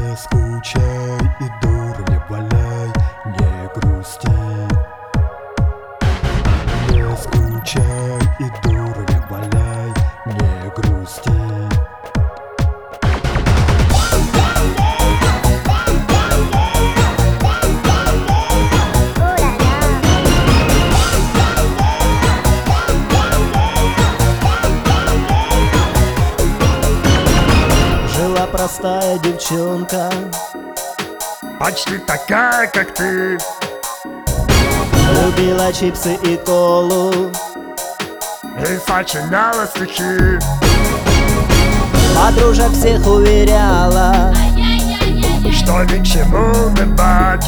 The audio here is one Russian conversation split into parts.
Не скучай и дур не валяй, не грусти. Не скучай и дур не валяй, не грусти. Жила простая девчонка, почти такая, как ты. любила чипсы и колу, И сочиняла стихи. подружек всех уверяла, Что ни к чему унывать.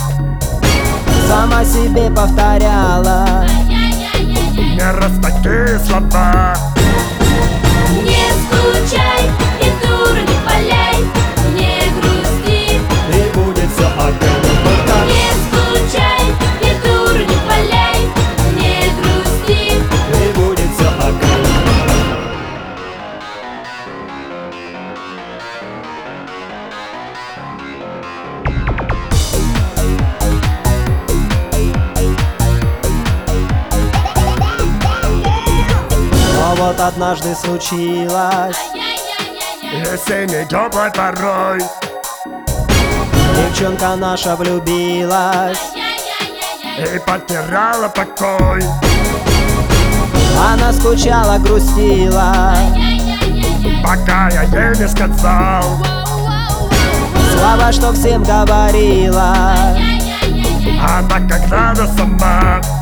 сама себе повторяла. Не раз такие слова. Не скучай и дур не валяй, не грусти. И будет все опять только. Не скучай и дур не валяй, не грусти. И будет все опять. Но вот однажды случилось, Весенний теплой порой. девчонка наша влюбилась. И потеряла покой. Она скучала, грустила, Пока я ей не сказал. слова, что всем говорила. Она как надо сама